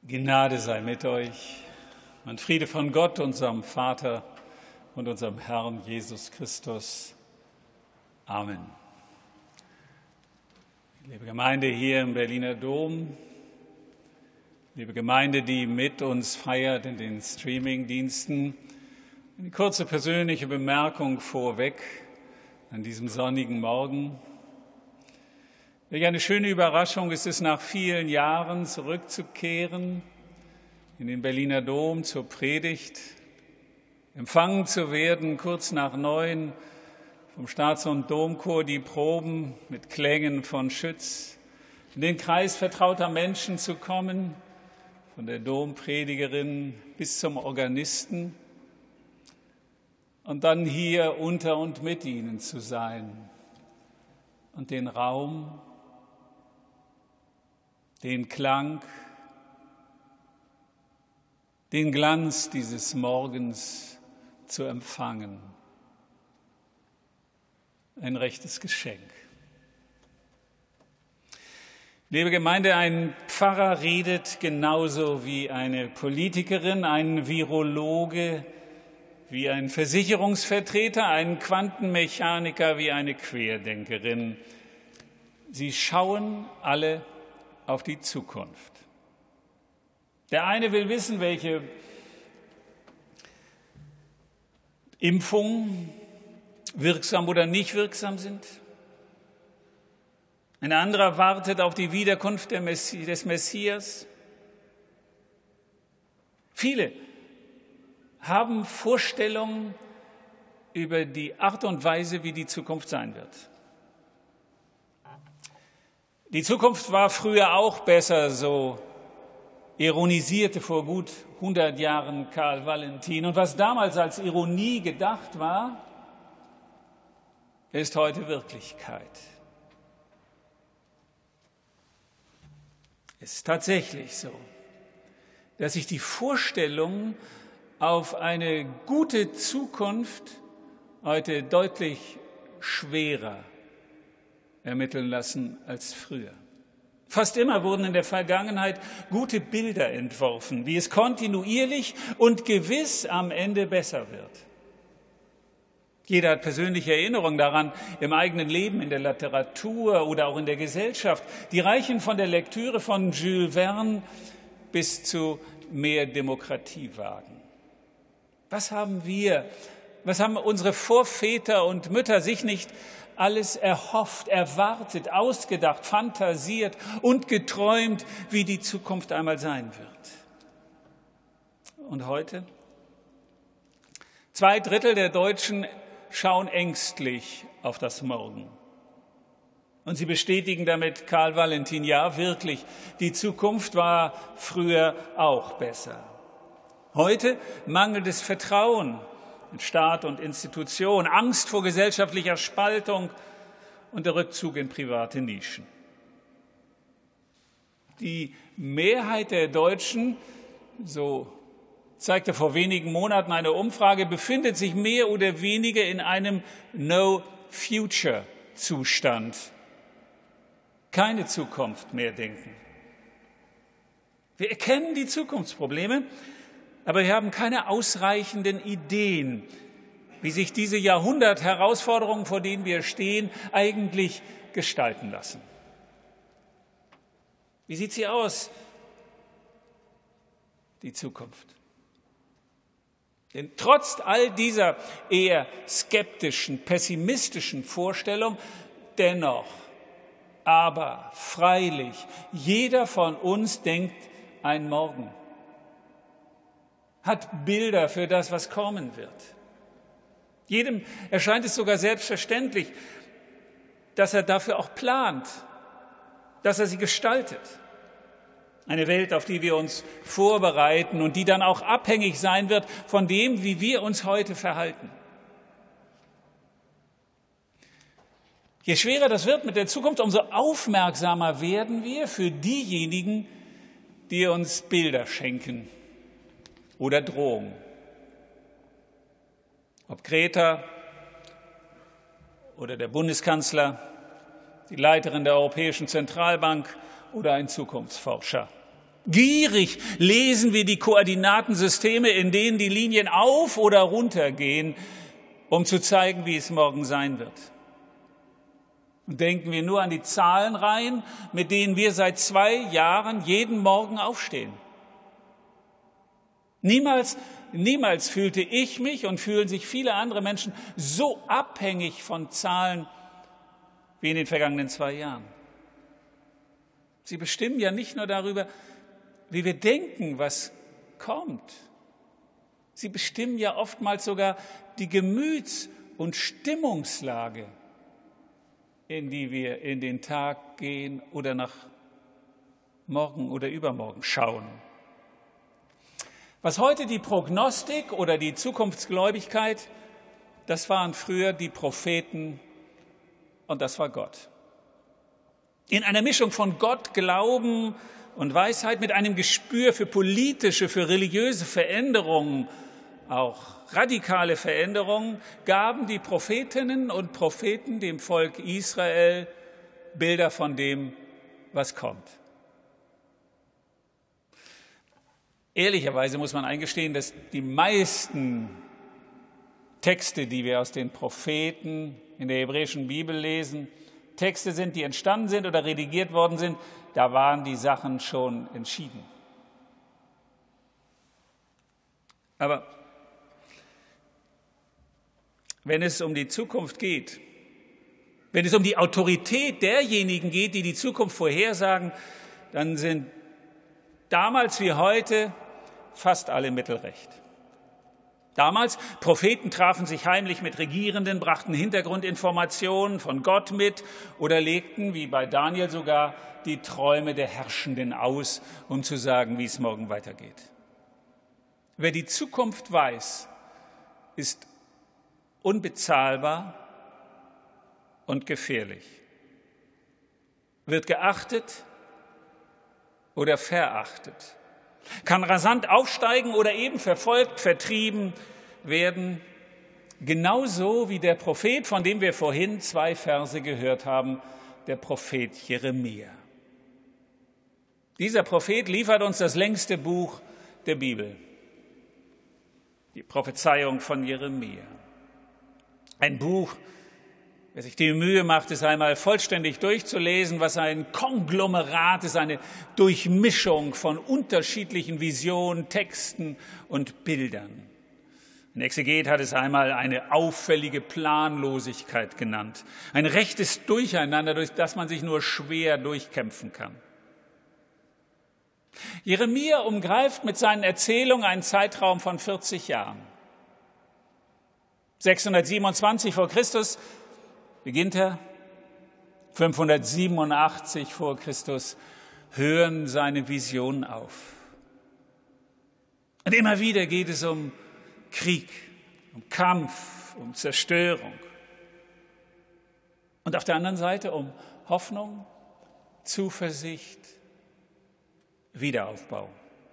Gnade sei mit euch und Friede von Gott, unserem Vater und unserem Herrn Jesus Christus. Amen. Liebe Gemeinde hier im Berliner Dom, liebe Gemeinde, die mit uns feiert in den Streamingdiensten, eine kurze persönliche Bemerkung vorweg an diesem sonnigen Morgen. Welch eine schöne Überraschung ist es, nach vielen Jahren zurückzukehren in den Berliner Dom zur Predigt, empfangen zu werden, kurz nach 9 vom Staats- und Domchor, die Proben mit Klängen von Schütz, in den Kreis vertrauter Menschen zu kommen, von der Dompredigerin bis zum Organisten und dann hier unter und mit ihnen zu sein und den Raum, den Klang, den Glanz dieses Morgens zu empfangen. Ein rechtes Geschenk. Liebe Gemeinde, ein Pfarrer redet genauso wie eine Politikerin, ein Virologe wie ein Versicherungsvertreter, ein Quantenmechaniker wie eine Querdenkerin. Sie schauen alle auf die Zukunft. Der eine will wissen, welche Impfungen wirksam oder nicht wirksam sind. Ein anderer wartet auf die Wiederkunft des Messias. Viele haben Vorstellungen über die Art und Weise, wie die Zukunft sein wird. Die Zukunft war früher auch besser, so ironisierte vor gut 100 Jahren Karl Valentin. Und was damals als Ironie gedacht war, ist heute Wirklichkeit. Es ist tatsächlich so, dass sich die Vorstellungen auf eine gute Zukunft heute deutlich schwerer ermitteln lassen als früher. Fast immer wurden in der Vergangenheit gute Bilder entworfen, wie es kontinuierlich und gewiss am Ende besser wird. Jeder hat persönliche Erinnerungen daran, im eigenen Leben, in der Literatur oder auch in der Gesellschaft. Die reichen von der Lektüre von Jules Verne bis zu mehr Demokratiewagen. Was haben unsere Vorväter und Mütter sich nicht alles erhofft, erwartet, ausgedacht, fantasiert und geträumt, wie die Zukunft einmal sein wird? Und heute? 2/3 der Deutschen schauen ängstlich auf das Morgen. Und sie bestätigen damit Karl Valentin, ja wirklich, die Zukunft war früher auch besser. Heute mangelt es Vertrauen in Staat und Institution, Angst vor gesellschaftlicher Spaltung und der Rückzug in private Nischen. Die Mehrheit der Deutschen, so zeigte vor wenigen Monaten eine Umfrage, befindet sich mehr oder weniger in einem No-Future-Zustand. Keine Zukunft mehr denken. Wir erkennen die Zukunftsprobleme, aber wir haben keine ausreichenden Ideen, wie sich diese Jahrhundert-Herausforderungen, vor denen wir stehen, eigentlich gestalten lassen. Wie sieht sie aus, die Zukunft? Denn trotz all dieser eher skeptischen, pessimistischen Vorstellungen, dennoch, aber freilich, jeder von uns denkt an morgen, hat Bilder für das, was kommen wird. Jedem erscheint es sogar selbstverständlich, dass er dafür auch plant, dass er sie gestaltet. Eine Welt, auf die wir uns vorbereiten und die dann auch abhängig sein wird von dem, wie wir uns heute verhalten. Je schwerer das wird mit der Zukunft, umso aufmerksamer werden wir für diejenigen, die uns Bilder schenken oder Drohungen. Ob Greta oder der Bundeskanzler, die Leiterin der Europäischen Zentralbank oder ein Zukunftsforscher. Gierig lesen wir die Koordinatensysteme, in denen die Linien auf oder runter gehen, um zu zeigen, wie es morgen sein wird. Und denken wir nur an die Zahlenreihen, mit denen wir seit 2 Jahren jeden Morgen aufstehen. Niemals fühlte ich mich und fühlen sich viele andere Menschen so abhängig von Zahlen wie in den vergangenen 2 Jahren. Sie bestimmen ja nicht nur darüber, wie wir denken, was kommt. Sie bestimmen ja oftmals sogar die Gemüts- und Stimmungslage, in die wir in den Tag gehen oder nach morgen oder übermorgen schauen. Was heute die Prognostik oder die Zukunftsgläubigkeit, das waren früher die Propheten und das war Gott. In einer Mischung von Gott, Glauben und Weisheit mit einem Gespür für politische, für religiöse Veränderungen, auch radikale Veränderungen, gaben die Prophetinnen und Propheten dem Volk Israel Bilder von dem, was kommt. Ehrlicherweise muss man eingestehen, dass die meisten Texte, die wir aus den Propheten in der hebräischen Bibel lesen, Texte sind, die entstanden sind oder redigiert worden sind, da waren die Sachen schon entschieden. Aber wenn es um die Zukunft geht, wenn es um die Autorität derjenigen geht, die die Zukunft vorhersagen, dann sind damals wie heute fast alle Mittel recht. Damals, Propheten trafen sich heimlich mit Regierenden, brachten Hintergrundinformationen von Gott mit oder legten, wie bei Daniel sogar, die Träume der Herrschenden aus, um zu sagen, wie es morgen weitergeht. Wer die Zukunft weiß, ist unbezahlbar und gefährlich. Wird geachtet oder verachtet. Kann rasant aufsteigen oder eben verfolgt, vertrieben werden. Genauso wie der Prophet, von dem wir vorhin 2 Verse gehört haben, der Prophet Jeremia. Dieser Prophet liefert uns das längste Buch der Bibel, die Prophezeiung von Jeremia. Ein Buch, wer sich die Mühe macht, es einmal vollständig durchzulesen, was ein Konglomerat ist, eine Durchmischung von unterschiedlichen Visionen, Texten und Bildern. Ein Exeget hat es einmal eine auffällige Planlosigkeit genannt, ein rechtes Durcheinander, durch das man sich nur schwer durchkämpfen kann. Jeremia umgreift mit seinen Erzählungen einen Zeitraum von 40 Jahren. 627 vor Christus beginnt er, 587 vor Christus hören seine Visionen auf. Und immer wieder geht es um Krieg, um Kampf, um Zerstörung. Und auf der anderen Seite um Hoffnung, Zuversicht, Wiederaufbau.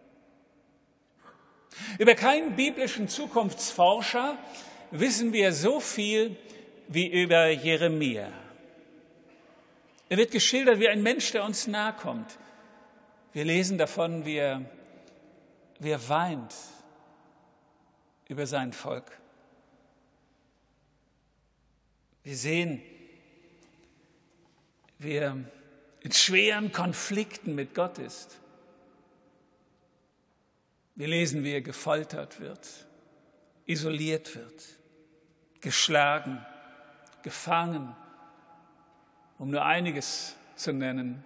Über keinen biblischen Zukunftsforscher wissen wir so viel wie über Jeremia. Er wird geschildert wie ein Mensch, der uns nahe kommt. Wir lesen davon, wie er weint über sein Volk. Wir sehen, wie er in schweren Konflikten mit Gott ist. Wir lesen, wie er gefoltert wird, isoliert wird, geschlagen, gefangen, um nur einiges zu nennen.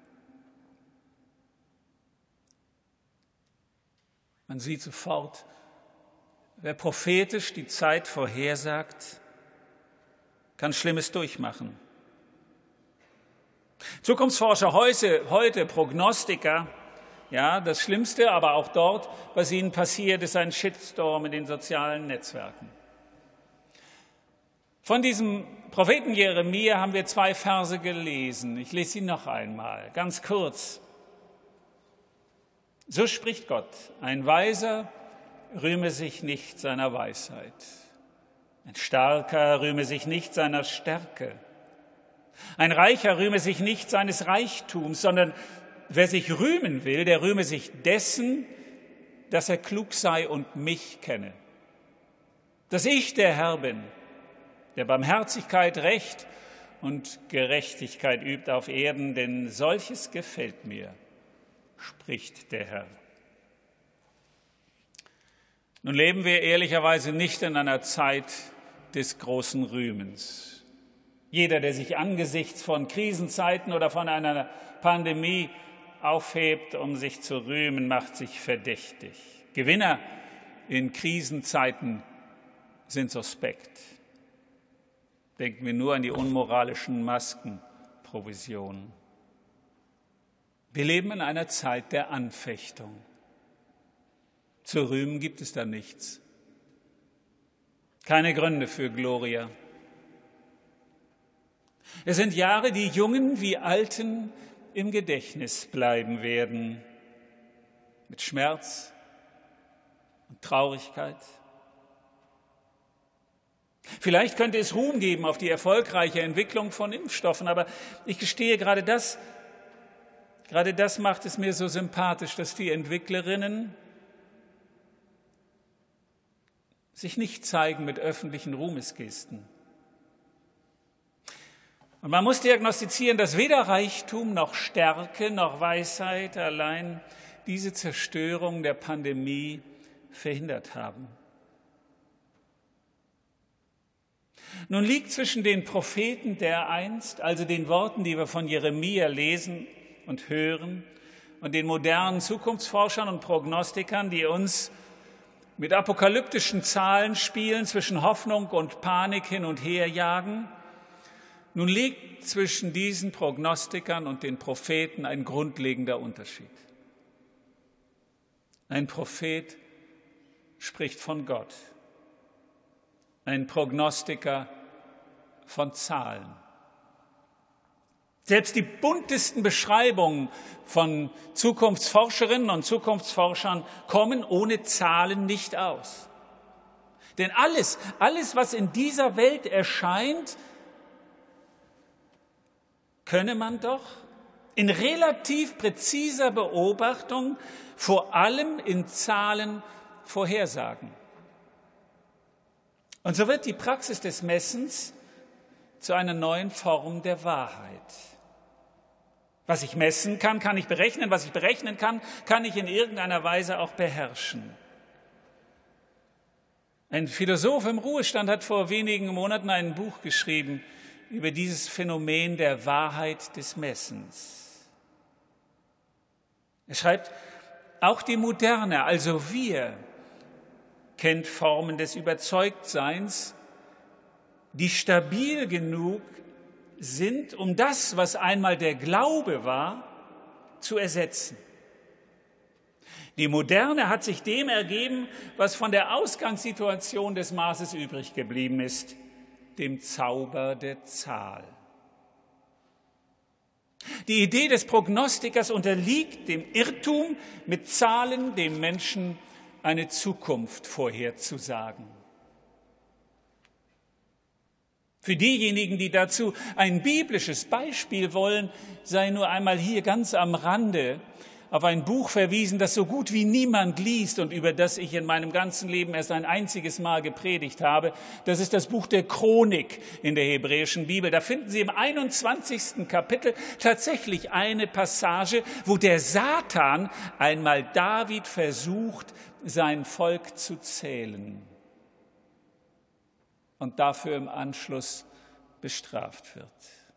Man sieht sofort, wer prophetisch die Zeit vorhersagt, kann Schlimmes durchmachen. Zukunftsforscher heute Prognostiker, ja, das Schlimmste, aber auch dort, was ihnen passiert, ist ein Shitstorm in den sozialen Netzwerken. Von diesem Propheten Jeremia haben wir 2 Verse gelesen. Ich lese sie noch einmal, ganz kurz. So spricht Gott: Ein Weiser rühme sich nicht seiner Weisheit. Ein Starker rühme sich nicht seiner Stärke. Ein Reicher rühme sich nicht seines Reichtums, sondern wer sich rühmen will, der rühme sich dessen, dass er klug sei und mich kenne. Dass ich der Herr bin, der Barmherzigkeit, Recht und Gerechtigkeit übt auf Erden, denn solches gefällt mir, spricht der Herr. Nun leben wir ehrlicherweise nicht in einer Zeit des großen Rühmens. Jeder, der sich angesichts von Krisenzeiten oder von einer Pandemie aufhebt, um sich zu rühmen, macht sich verdächtig. Gewinner in Krisenzeiten sind suspekt. Denken wir nur an die unmoralischen Maskenprovisionen. Wir leben in einer Zeit der Anfechtung. Zu rühmen gibt es da nichts. Keine Gründe für Gloria. Es sind Jahre, die Jungen wie Alten im Gedächtnis bleiben werden, mit Schmerz und Traurigkeit. Vielleicht könnte es Ruhm geben auf die erfolgreiche Entwicklung von Impfstoffen, aber ich gestehe, gerade das macht es mir so sympathisch, dass die Entwicklerinnen sich nicht zeigen mit öffentlichen Ruhmesgesten. Und man muss diagnostizieren, dass weder Reichtum noch Stärke noch Weisheit allein diese Zerstörung der Pandemie verhindert haben. Nun liegt zwischen den Propheten dereinst, also den Worten, die wir von Jeremia lesen und hören, und den modernen Zukunftsforschern und Prognostikern, die uns mit apokalyptischen Zahlen spielen, zwischen Hoffnung und Panik hin und her jagen. Nun liegt zwischen diesen Prognostikern und den Propheten ein grundlegender Unterschied. Ein Prophet spricht von Gott. Ein Prognostiker von Zahlen. Selbst die buntesten Beschreibungen von Zukunftsforscherinnen und Zukunftsforschern kommen ohne Zahlen nicht aus. Denn alles, was in dieser Welt erscheint, könne man doch in relativ präziser Beobachtung vor allem in Zahlen vorhersagen. Und so wird die Praxis des Messens zu einer neuen Form der Wahrheit. Was ich messen kann, kann ich berechnen. Was ich berechnen kann, kann ich in irgendeiner Weise auch beherrschen. Ein Philosoph im Ruhestand hat vor wenigen Monaten ein Buch geschrieben über dieses Phänomen der Wahrheit des Messens. Er schreibt, auch die Moderne, also wir, kennt Formen des Überzeugtseins, die stabil genug sind, um das, was einmal der Glaube war, zu ersetzen. Die Moderne hat sich dem ergeben, was von der Ausgangssituation des Maßes übrig geblieben ist, dem Zauber der Zahl. Die Idee des Prognostikers unterliegt dem Irrtum, mit Zahlen dem Menschen eine Zukunft vorherzusagen. Für diejenigen, die dazu ein biblisches Beispiel wollen, sei nur einmal hier ganz am Rande auf ein Buch verwiesen, das so gut wie niemand liest und über das ich in meinem ganzen Leben erst ein einziges Mal gepredigt habe. Das ist das Buch der Chronik in der hebräischen Bibel. Da finden Sie im 21. Kapitel tatsächlich eine Passage, wo der Satan einmal David versucht, sein Volk zu zählen und dafür im Anschluss bestraft wird.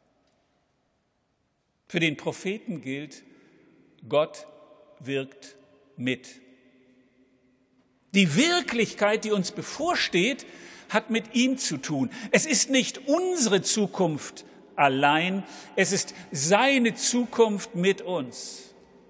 Für den Propheten gilt, Gott wirkt mit. Die Wirklichkeit, die uns bevorsteht, hat mit ihm zu tun. Es ist nicht unsere Zukunft allein, es ist seine Zukunft mit uns.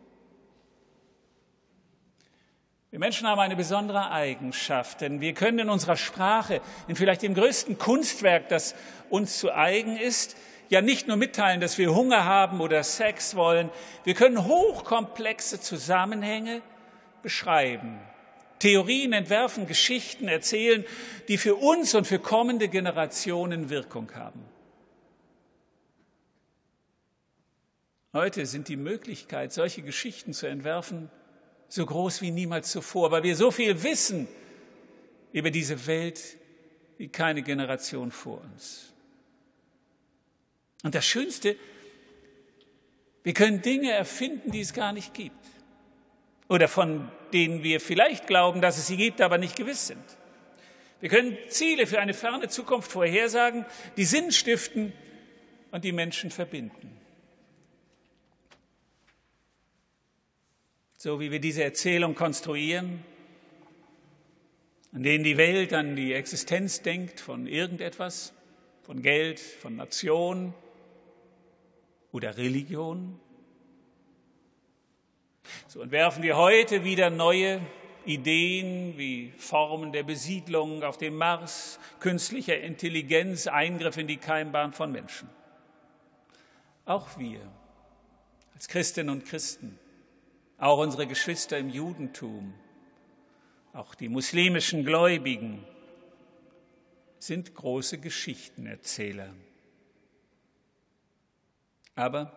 Wir Menschen haben eine besondere Eigenschaft, denn wir können in unserer Sprache, in vielleicht dem größten Kunstwerk, das uns zu eigen ist, ja nicht nur mitteilen, dass wir Hunger haben oder Sex wollen, wir können hochkomplexe Zusammenhänge beschreiben, Theorien entwerfen, Geschichten erzählen, die für uns und für kommende Generationen Wirkung haben. Heute sind die Möglichkeit, solche Geschichten zu entwerfen, so groß wie niemals zuvor, weil wir so viel wissen über diese Welt wie keine Generation vor uns. Und das Schönste, wir können Dinge erfinden, die es gar nicht gibt. Oder von denen wir vielleicht glauben, dass es sie gibt, aber nicht gewiss sind. Wir können Ziele für eine ferne Zukunft vorhersagen, die Sinn stiften und die Menschen verbinden. So wie wir diese Erzählung konstruieren, an denen die Welt an die Existenz denkt von irgendetwas, von Geld, von Nation oder Religion. So entwerfen wir heute wieder neue Ideen wie Formen der Besiedlung auf dem Mars, künstlicher Intelligenz, Eingriff in die Keimbahn von Menschen. Auch wir als Christinnen und Christen, auch unsere Geschwister im Judentum, auch die muslimischen Gläubigen sind große Geschichtenerzähler. Aber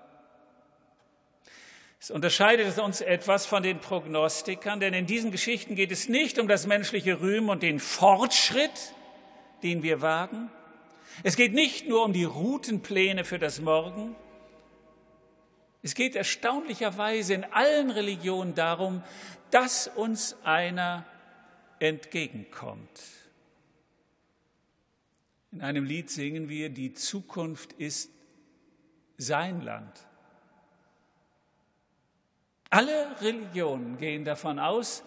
es unterscheidet uns etwas von den Prognostikern, denn in diesen Geschichten geht es nicht um das menschliche Rühmen und den Fortschritt, den wir wagen. Es geht nicht nur um die Routenpläne für das Morgen. Es geht erstaunlicherweise in allen Religionen darum, dass uns einer entgegenkommt. In einem Lied singen wir, die Zukunft ist sein Land. Alle Religionen gehen davon aus,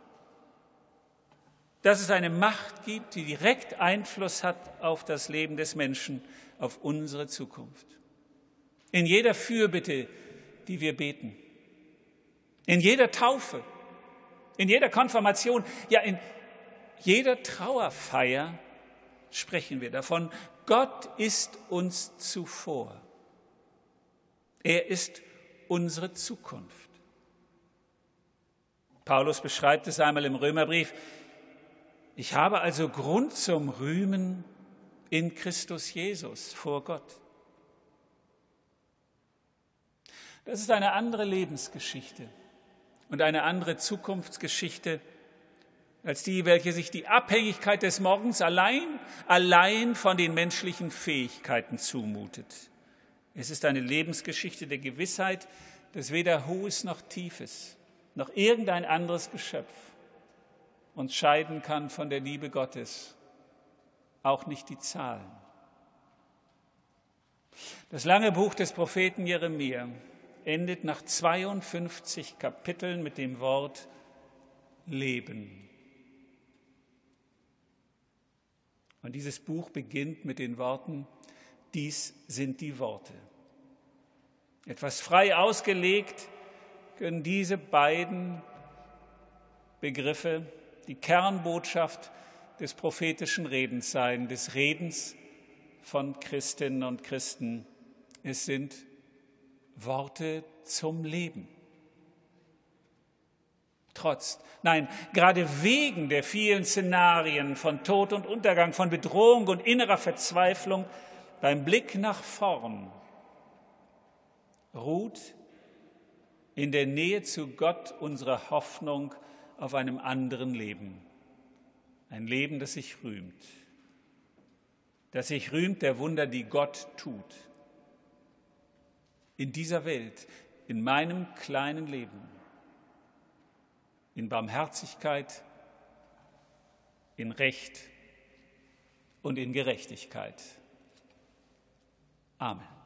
dass es eine Macht gibt, die direkt Einfluss hat auf das Leben des Menschen, auf unsere Zukunft. In jeder Fürbitte, die wir beten, in jeder Taufe, in jeder Konfirmation, ja in jeder Trauerfeier sprechen wir davon, Gott ist uns zuvor. Er ist unsere Zukunft. Paulus beschreibt es einmal im Römerbrief: Ich habe also Grund zum Rühmen in Christus Jesus vor Gott. Das ist eine andere Lebensgeschichte und eine andere Zukunftsgeschichte als die, welche sich die Abhängigkeit des Morgens allein von den menschlichen Fähigkeiten zumutet. Es ist eine Lebensgeschichte der Gewissheit, dass weder Hohes noch Tiefes, noch irgendein anderes Geschöpf uns scheiden kann von der Liebe Gottes, auch nicht die Zahlen. Das lange Buch des Propheten Jeremia endet nach 52 Kapiteln mit dem Wort Leben. Und dieses Buch beginnt mit den Worten: Dies sind die Worte. Etwas frei ausgelegt können diese beiden Begriffe die Kernbotschaft des prophetischen Redens sein, des Redens von Christinnen und Christen. Es sind Worte zum Leben. Gerade wegen der vielen Szenarien von Tod und Untergang, von Bedrohung und innerer Verzweiflung, beim Blick nach vorn ruht in der Nähe zu Gott unsere Hoffnung auf einem anderen Leben. Ein Leben, das sich rühmt der Wunder, die Gott tut. In dieser Welt, in meinem kleinen Leben, in Barmherzigkeit, in Recht und in Gerechtigkeit. Amen.